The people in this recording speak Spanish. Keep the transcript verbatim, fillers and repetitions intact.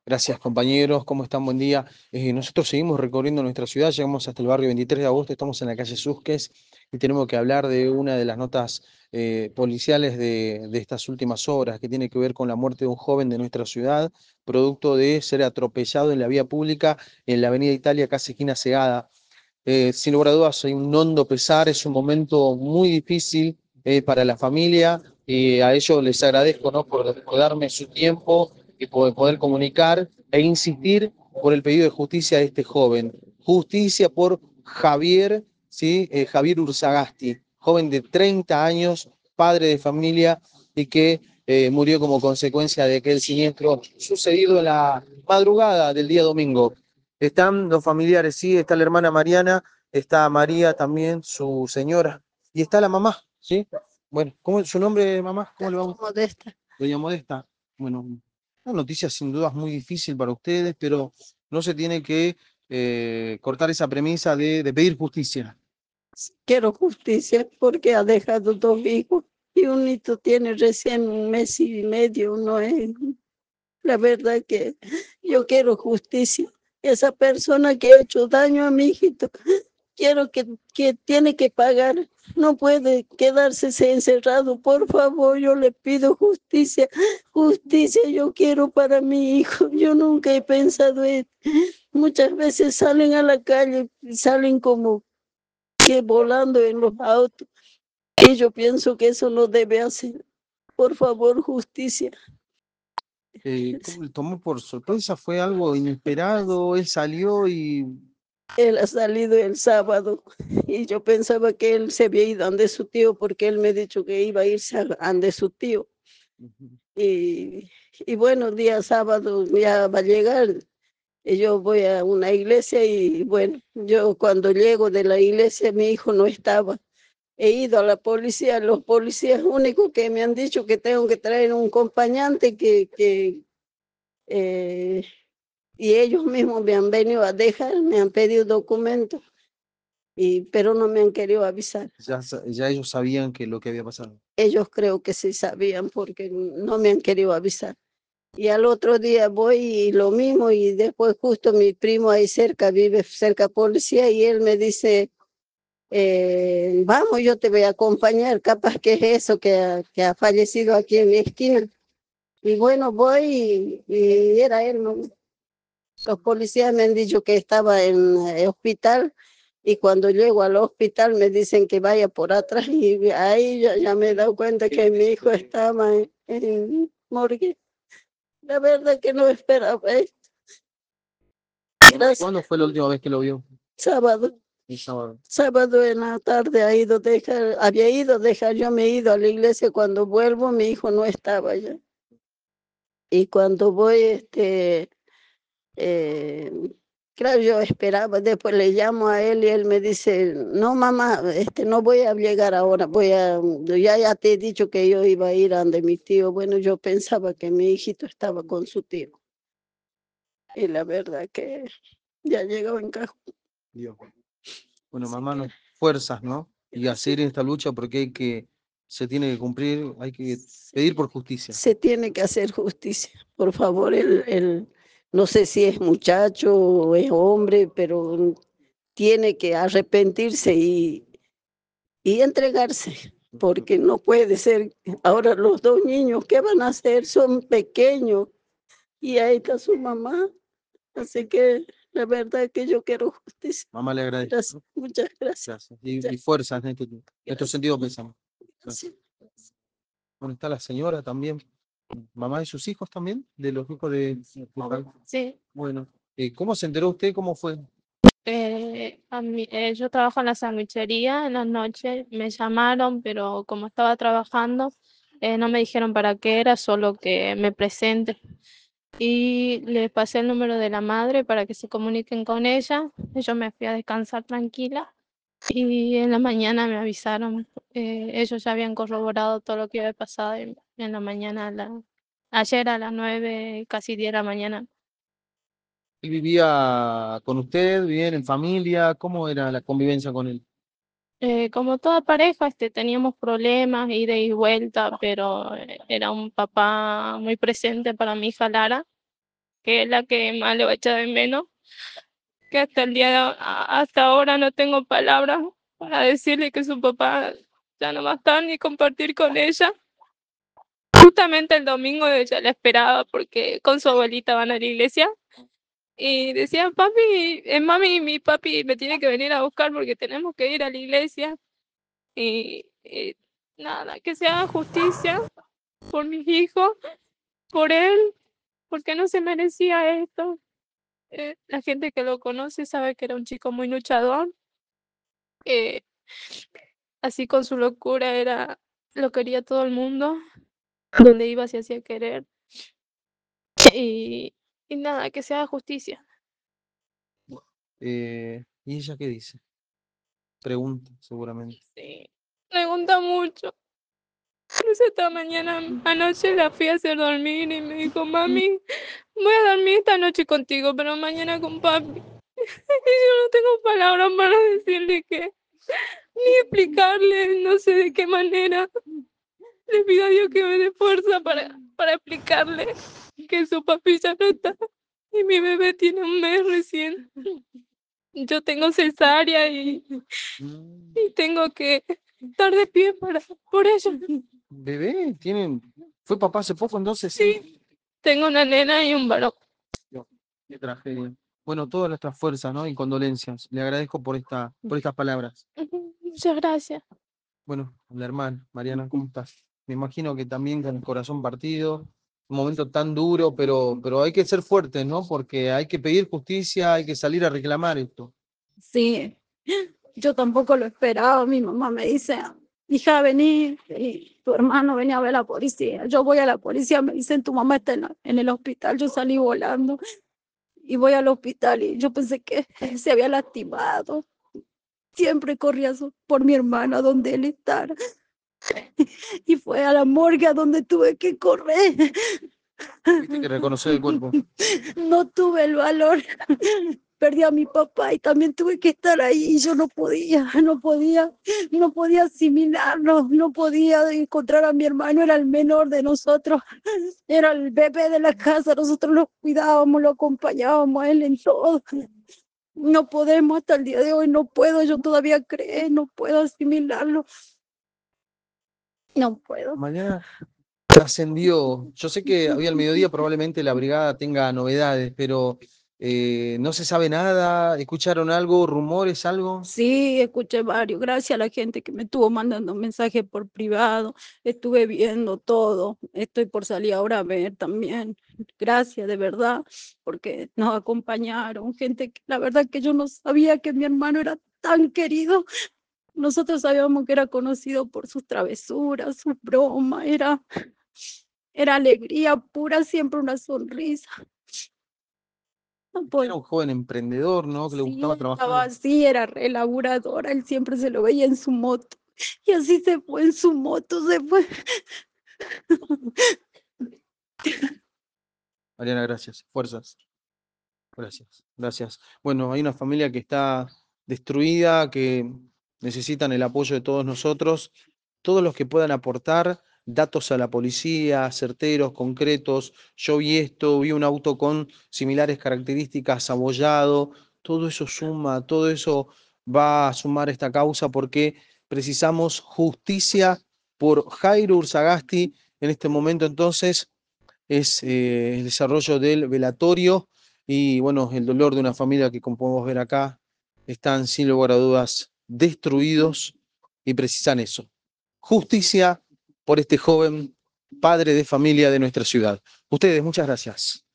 Gracias, compañeros. ¿Cómo están? Buen día. Eh, nosotros seguimos recorriendo nuestra ciudad, llegamos hasta el barrio veintitrés de agosto, estamos en la calle Susques y tenemos que hablar de una de las notas eh, policiales de, de estas últimas horas, que tiene que ver con la muerte de un joven de nuestra ciudad, producto de ser atropellado en la vía pública en la Avenida Italia, casi esquina Segada. Eh, sin lugar a dudas, hay un hondo pesar, es un momento muy difícil eh, para la familia y a ellos les agradezco, ¿no? por, por darme su tiempo y por poder comunicar e insistir por el pedido de justicia de este joven. Justicia por Javier, ¿sí? Eh, Javier Urzagasti, joven de treinta años, padre de familia y que eh, murió como consecuencia de aquel siniestro sucedido en la madrugada del día domingo. Están los familiares, sí, está la hermana Mariana, está María también, su señora, y está la mamá, ¿sí? Bueno, ¿cómo es su nombre, mamá? ¿Cómo le vamos? Modesta. Doña Modesta. Bueno, una noticia sin duda muy difícil para ustedes, pero no se tiene que eh, cortar esa premisa de, de pedir justicia. Quiero justicia porque ha dejado dos hijos y un hito tiene recién un mes y medio, no es. La verdad que yo quiero justicia. Esa persona que ha hecho daño a mi hijito, quiero que, que tiene que pagar. No puede quedarse encerrado. Por favor, yo le pido justicia. Justicia yo quiero para mi hijo. Yo nunca he pensado en. Muchas veces salen a la calle y salen como que volando en los autos. Y yo pienso que eso no debe hacer. Por favor, justicia. Eh, ¿cómo le tomó por sorpresa? ¿Fue algo inesperado? Él salió y... Él ha salido el sábado y yo pensaba que él se había ido ande su tío porque él me ha dicho que iba a irse a ande su tío. Y, y bueno, día sábado ya va a llegar. Y yo voy a una iglesia y bueno, yo cuando llego de la iglesia mi hijo no estaba. He ido a la policía, los policías únicos que me han dicho que tengo que traer un acompañante que, que eh, y ellos mismos me han venido a dejar, me han pedido documentos, y, pero no me han querido avisar. Ya, sa- ya ellos sabían que lo que había pasado. Ellos creo que sí sabían porque no me han querido avisar. Y al otro día voy y lo mismo, y después justo mi primo ahí cerca, vive cerca policía, y él me dice, eh, vamos, yo te voy a acompañar, capaz que es eso que ha, que ha fallecido aquí en mi esquina. Y bueno, voy y, y era él, ¿no? Los policías me han dicho que estaba en el hospital y cuando llego al hospital me dicen que vaya por atrás y ahí ya, ya me he dado cuenta que mi hijo estaba en, en morgue. La verdad que no esperaba esto. Gracias. ¿Cuándo fue la última vez que lo vio? Sábado. El sábado. Sábado en la tarde ha ido a dejar, había ido a dejar, yo me he ido a la iglesia, cuando vuelvo mi hijo no estaba ya. Y cuando voy, este, eh, claro, yo esperaba, después le llamo a él y él me dice, no mamá, este, no voy a llegar ahora, voy a, ya, ya te he dicho que yo iba a ir a donde mi tío. Bueno, yo pensaba que mi hijito estaba con su tío. Y la verdad que ya llegó en cajón. Dios. Bueno, Así mamá, que no, fuerzas, ¿no? Y a gracias. seguir en esta lucha porque hay que, se tiene que cumplir, hay que Se, pedir por justicia. se tiene que hacer justicia. Por favor, el, el, no sé si es muchacho o es hombre, pero tiene que arrepentirse y, y entregarse, porque no puede ser. Ahora los dos niños, ¿qué van a hacer? Son pequeños y ahí está su mamá. Así que la verdad es que yo quiero justicia. Mamá le agradezco, Gracias, ¿no? muchas gracias. Gracias. Y, Muchas y fuerzas en este, en estos gracias. sentidos pensamos. Gracias. Gracias. Bueno, está la señora también. Mamá de sus hijos también, de los hijos de... Sí, Bueno, eh, ¿cómo se enteró usted? ¿Cómo fue? eh, a mí- eh, yo trabajo en la sandwichería en las noches, me llamaron, pero como estaba trabajando, eh, no me dijeron para qué era, solo que me presente. Y les pasé el número de la madre para que se comuniquen con ella. Yo me fui a descansar tranquila y en la mañana me avisaron. Eh, ellos ya habían corroborado todo lo que había pasado en, en la mañana, a la- ayer a las nueve, casi diez de la mañana. ¿Él vivía con usted, bien en familia? ¿Cómo era la convivencia con él? Eh, como toda pareja, este, teníamos problemas, ida y vuelta, pero eh, era un papá muy presente para mi hija Lara. que es la que más le va a echar de menos, que hasta el día de, a- hasta ahora no tengo palabras para decirle que su papá ya no va a estar ni compartir con ella. Justamente el domingo ella la esperaba porque con su abuelita van a la iglesia y decía, papi, eh, mami, mi papi me tiene que venir a buscar porque tenemos que ir a la iglesia. Y, y nada, que se haga justicia por mis hijos, por él, porque no se merecía esto. Eh, la gente que lo conoce sabe que era un chico muy luchador, eh, así con su locura era, lo quería todo el mundo, donde iba se hacía querer. Y, y nada, que se haga justicia. Eh, ¿y ella qué dice? Pregunta, seguramente. Sí, me gusta mucho. Incluso esta mañana, anoche la fui a hacer dormir y me dijo, mami, voy a dormir esta noche contigo, pero mañana con papi. Y yo no tengo palabras para decirle que, ni explicarle, no sé de qué manera. Le pido a Dios que me dé fuerza para, para explicarle que su papi ya no está y mi bebé tiene un mes recién. Yo tengo cesárea y, Mm, y tengo que estar de pie para, por ella. ¿Bebé? ¿Tienen? ¿Fue papá hace poco entonces? Sí, tengo una nena y un varón. Dios, qué tragedia. Bueno, todas nuestras fuerzas, ¿no? Y condolencias. Le agradezco por esta, por estas palabras. Muchas gracias. Bueno, la hermana, Mariana, ¿cómo estás? Me imagino que también con el corazón partido, un momento tan duro, pero, pero hay que ser fuertes, ¿no? Porque hay que pedir justicia, hay que salir a reclamar esto. Sí, yo tampoco lo esperaba. Mi mamá me dice, hija, vení, y tu hermano venía a ver a la policía. Yo voy a la policía, me dicen, tu mamá está en, la- en el hospital. Yo salí volando y voy al hospital y yo pensé que se había lastimado. Siempre corría so- por mi hermana donde él estaba. Y fue a la morgue a donde tuve que correr. Tuviste que reconocer el cuerpo. No tuve el valor. Perdí a mi papá y también tuve que estar ahí y yo no podía, no podía, no podía asimilarlo, no podía encontrar a mi hermano, era el menor de nosotros, era el bebé de la casa, nosotros lo cuidábamos, lo acompañábamos a él en todo. No podemos hasta el día de hoy, no puedo, yo todavía creo, no puedo asimilarlo, no puedo. Mañana trascendió. Yo sé que hoy al mediodía probablemente la brigada tenga novedades, pero eh, no se sabe nada. ¿Escucharon algo? ¿Rumores? ¿Algo? Sí, escuché varios, gracias a la gente que me estuvo mandando mensajes por privado, estuve viendo todo, estoy por salir ahora a ver también, gracias de verdad, porque nos acompañaron, gente que la verdad que yo no sabía que mi hermano era tan querido, nosotros sabíamos que era conocido por sus travesuras, sus bromas, era, era alegría pura, siempre una sonrisa. No Era un joven emprendedor, ¿no? Que le Sí, gustaba estaba trabajar. así, era re laburadora, él siempre se lo veía en su moto. Y así se fue en su moto, se fue. Mariana, gracias. Fuerzas. Gracias. Gracias. Bueno, hay una familia que está destruida, que necesitan el apoyo de todos nosotros. Todos los que puedan aportar datos a la policía, certeros, concretos. Yo vi esto, vi un auto con similares características, abollado. Todo eso suma, todo eso va a sumar esta causa porque precisamos justicia por Jairo Ursagasti. En este momento, entonces, es eh, el desarrollo del velatorio y, bueno, el dolor de una familia que, como podemos ver acá, están sin lugar a dudas destruidos y precisan eso. Justicia por este joven padre de familia de nuestra ciudad. Ustedes, muchas gracias.